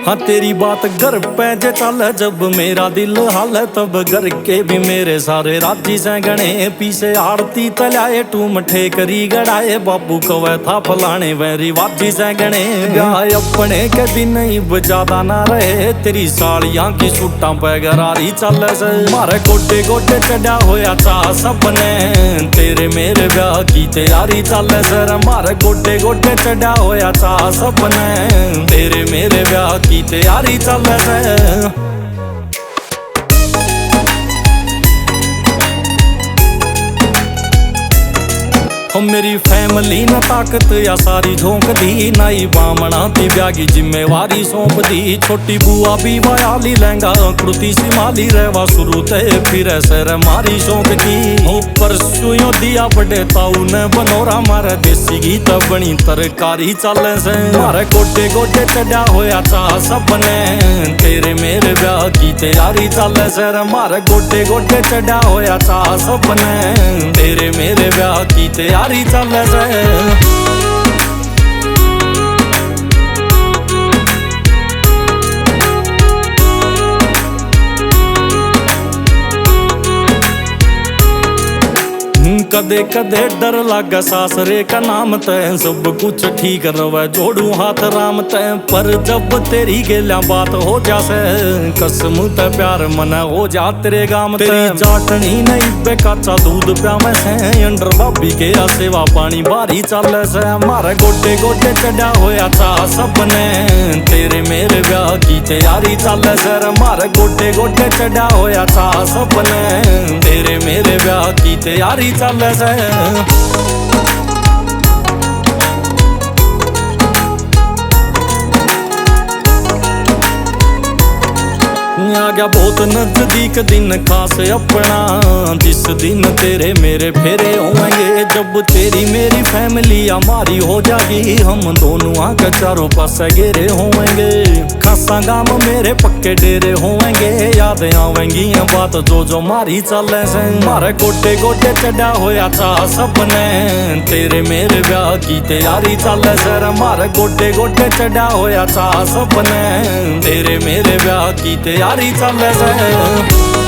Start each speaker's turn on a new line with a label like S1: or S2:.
S1: हाँ तेरी बात घर पे जे चल, जब मेरा दिल हाल है तब घर के भी मेरे सारे राजी से गणे। पीछे आरती तलाए टू मठे करी गड़ाए, बाबू कवे था फलाने वे रिवाजी से गणे। ब्याह अपने के दिन ही ज्यादा ना रहे, तेरी साड़ियां की सूटा पे गरारी चल से। मारे गोटे गोटे चढ़ा होया चाह सपने, तेरे मेरे ब्याह की तैयारी चल सर। मारे गोटे गोटे चढ़ा होया चाह सपने, तेरे मेरे ब्याह की तैयारी चल रही। हम मेरी फैमिली न ताकत या सारी झोंक दी, नाई बामणा ती ब्यागी जिम्मेवारी सौंप दी। छोटी बुआ भी बयाली लहंगा कृति सी माली रहवा शुरू ते फिर सर मारी शौक की। ऊपर सुयो दिया बड़े ताऊ ने बनोरा, मारे देसी गीत बनी तरकारी चल से। मारे गोटे गोटे चढ़ा होया चाह सपने, तेरे मेरे ब्याह की तैयारी चल सर। मारे गोटे गोटे चढ़ा होया चाह सपने, तेरे मेरे ब्याह की तैयारी चल रही। कदे कदे डर लागे सासरे का नाम तय, सब कुछ ठीक रवे जोड़ू हाथ राम तय। पर जब तेरी गेल्या बात हो जासे, कसम ते प्यार मन हो जा तेरे गाम तय। तेरी चाटनी नहीं बेकाचा दूध प्या में से, अंडर भाभी के सेवा पानी बारी चल से। मारे गोटे गोटे चढ़ा होया चाह सपने, तेरे मेरे ब्याह की तैयारी चल सर। मारे गोटे गोटे चढ़ा होया चाह सपने, तेरे मेरे ब्याह की तैयारी चल से। आ गया बहुत नजदीक दिन खास अपना, जिस दिन तेरे मेरे फेरे होंगे। जब तेरी मेरी फैमिली हमारी हो जाएगी, हम दोनों आके चारों पास घेरे होंगे। खासा गांव मेरे पक्के डेरे होंगे, याद आवेंगी बात जो जो मारी चले से। मारे गोटे गोटे चढ़ा होया चाह सपने, तेरे मेरे ब्याह की तैयारी चले सर। मारे गोटे गोटे चढ़ा होया चाह सपने, तेरे मेरे ब्याह की तैयारी चल रही।